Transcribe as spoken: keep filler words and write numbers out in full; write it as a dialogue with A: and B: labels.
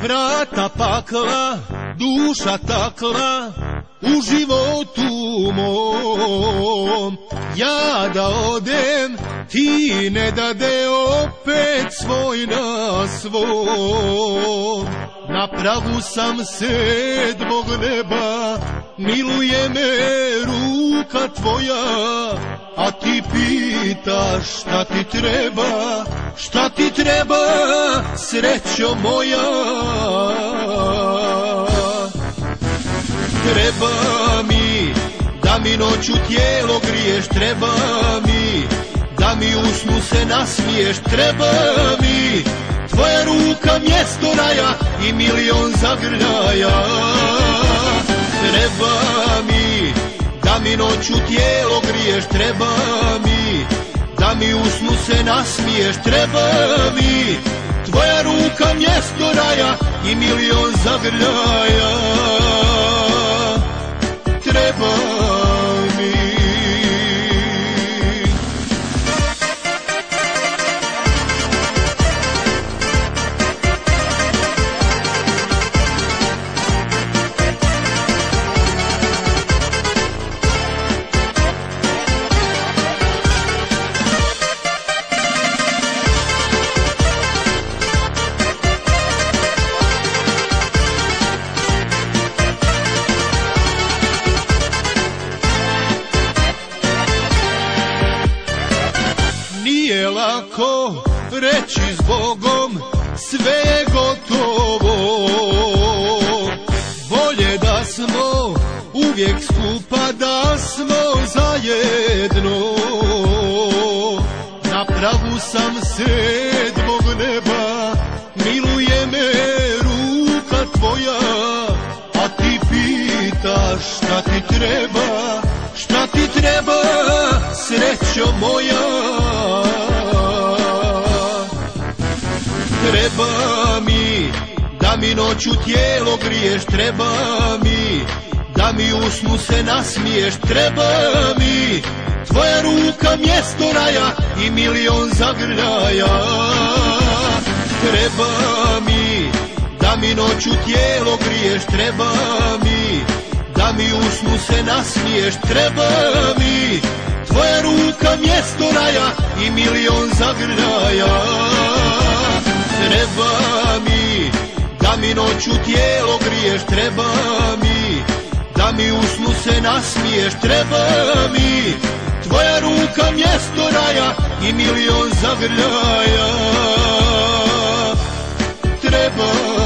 A: vrata pakla, duša takla u životu mom. Ja da odem, ti ne dade opet svoj na svom. Na pragu sam sedmog neba, miluje me ruka tvoja, a ti pitaš šta ti treba, šta ti treba, srećo moja. Treba mi da mi noću tijelo griješ, treba mi da mi u snu se nasmiješ, treba mi tvoja ruka mjesto raja i milion zagrljaja. Treba mi da mi noću tijelo griješ, treba mi da mi u snu se nasmiješ, treba mi tvoja ruka mjesto raja i milion zagrljaja. Treba mi. Nije lako reći zbogom, sve je gotovo. Bolje da smo uvijek skupa, da smo zajedno. Na pragu sam sedmog neba, miluje me ruka tvoja, a ti pitaš šta ti treba, šta ti treba, srećo moja. Treba mi da mi noću tijelo griješ, treba mi da mi u snu se nasmiješ, treba mi tvoja ruka mjesto raja i milion zagrljaja. Treba mi da mi noću tijelo griješ, treba mi da mi u snu se nasmiješ, treba mi tvoja ruka mjesto raja i milion zagrljaja. Treba mi da mi noću tijelo griješ, treba mi da mi u snu se nasmiješ, treba mi tvoja ruka mjesto raja i milion zagrljaja. Treba